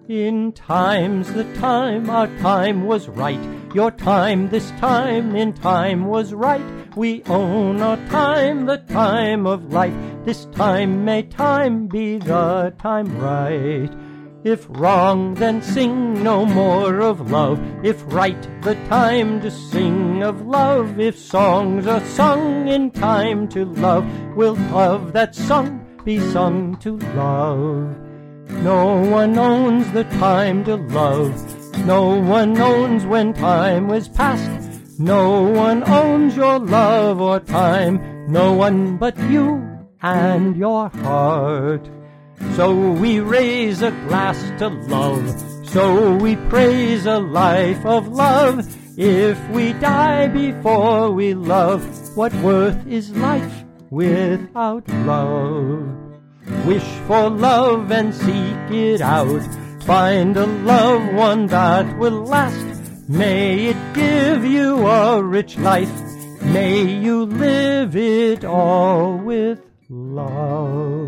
In times the time, our time was right. Your time this time, in time was right. We own our time, the time of life. This time may time be the time right. If wrong, then sing no more of love. If right, the time to sing of love. If songs are sung in time to love, will love that's sung be sung to love. No one owns the time to love. No one owns when time is past. No one owns your love or time. No one but you and your heart. So we raise a glass to love. So we praise a life of love. If we die before we love, what worth is life without love? Wish for love and seek it out. Find a love, one that will last. May it give you a rich life. May you live it all with love.